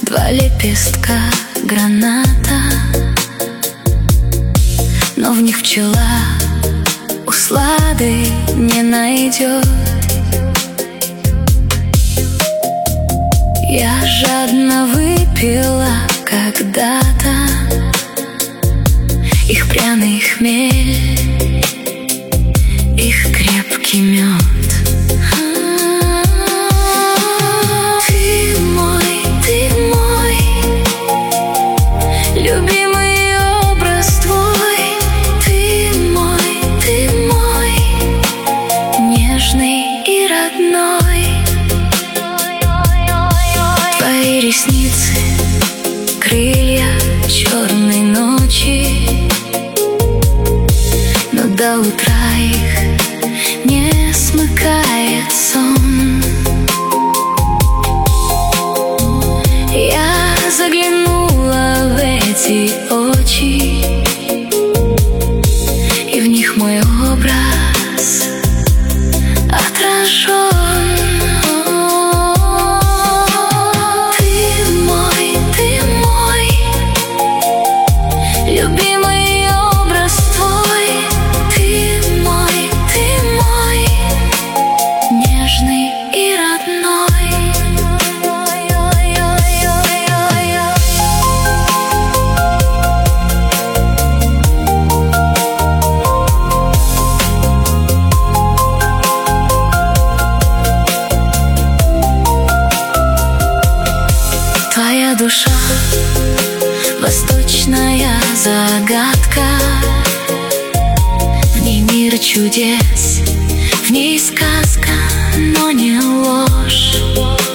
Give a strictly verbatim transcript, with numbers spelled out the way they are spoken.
Два лепестка граната, но в них пчела услады не найдет. Я жадно выпила когда-то их пряный хмель, их крепкий мед. Ты мой, ты мой любимый образ твой. Ты мой, ты мой нежный и родной. Твои ресницы, крылья черной ночи, но до утра их не смыкает сон. Я заглянула в эти очи, и в них мой образ отражен. Ты мой, ты мой любимый образ твой. Ты мой, ты мой нежный и родной. Твоя душа — восточная загадка, в ней мир чудес, в ней сказка, но не ложь.